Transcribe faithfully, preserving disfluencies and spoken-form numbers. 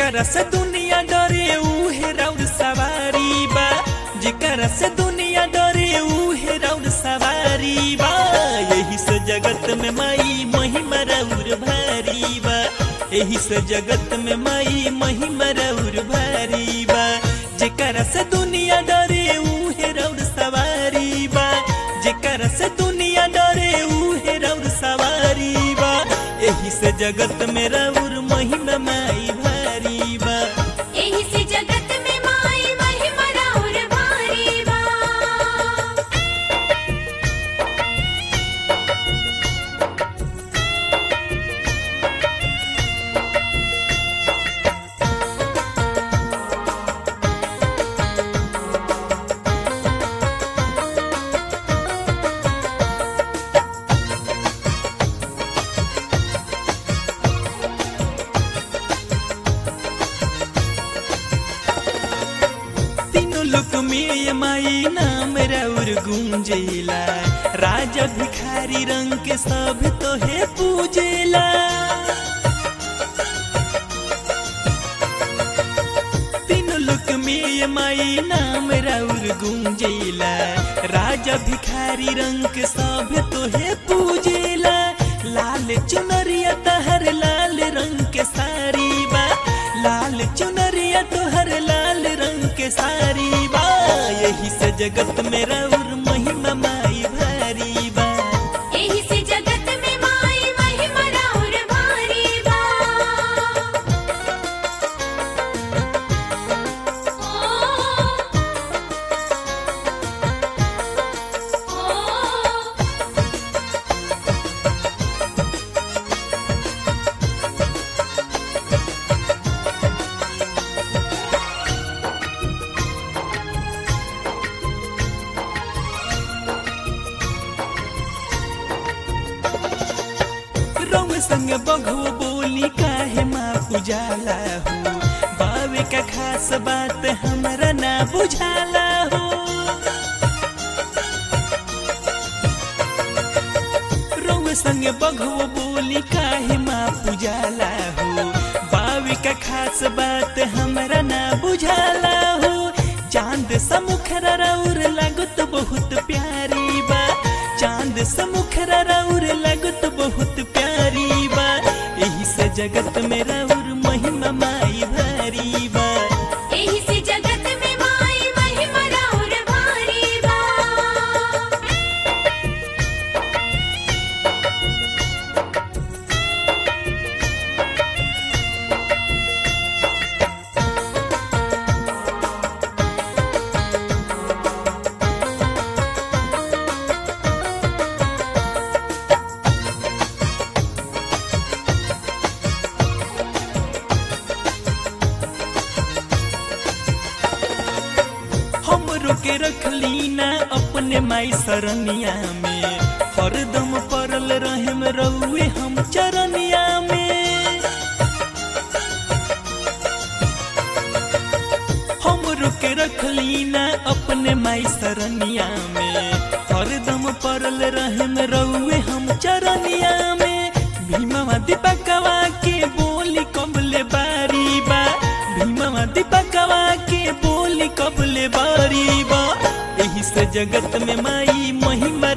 जेकरा से दुनिया डरे उहे राउर सवारी बा, जेकरा से दुनिया डरे उहे राउर सवारी बा। यही से जगत में माई महिमा राउर भारी बा, यही से जगत में माई महिमा राउर भारी बा। जेकरा से दुनिया डरे उहे राउर सवारी बा, जेकरा से दुनिया डरे उहे राउर सवारी बा। यही से जगत में राउर महिमा माई भारी बा, एही से जगत में माई महिमा राउर भारी बा। लोक में माई नाम राउर गूंजेला, राजा भिखारी रंग के सब तोहे पूजेला। तीनों लोक में माई नाम राउर गूंजेला, राजा भिखारी रंग के सब तोहे पूजेला। लाल चुनरिया तहर लाल रंग के सारी बा, लाल चुनरिया तोहर लाल रंग के सारी बा। यही से जगत में राउर महिमा माई भारी बा, एही से जगत में माई महिमा राउर भारी बा। ओ ओ रंग संग बघो बोली काहे माँ उजाला हो, बावे का खास बात हमरा ना बुझाला हो। रंग संग बघो बोली काहे माँ उजाला हो, बावे का खास बात हमरा ना बुझाला हो। चांद समुखरा राउर लागत बहुत प्यारी बा, चांद समुखरा राउर लागत बहुत प्यारी बा। यही से जगत में राउर महिमा माई भारी बा, एही से जगत में माई महिमा राउर भारी बा। हमरो के रखली ना अपने माई सरनिया में, हरदम परल रहम रउए हम चरनिया में। हमरो के रखली ना अपने माई सरनिया में, हरदम परल रहम रउए हम चरनिया में। भीमवा दीपकवा के बोली कबले बारी बा, भीमवा दीपकवा के बोली कबले बारी बा। यही से जगत में माई महिमा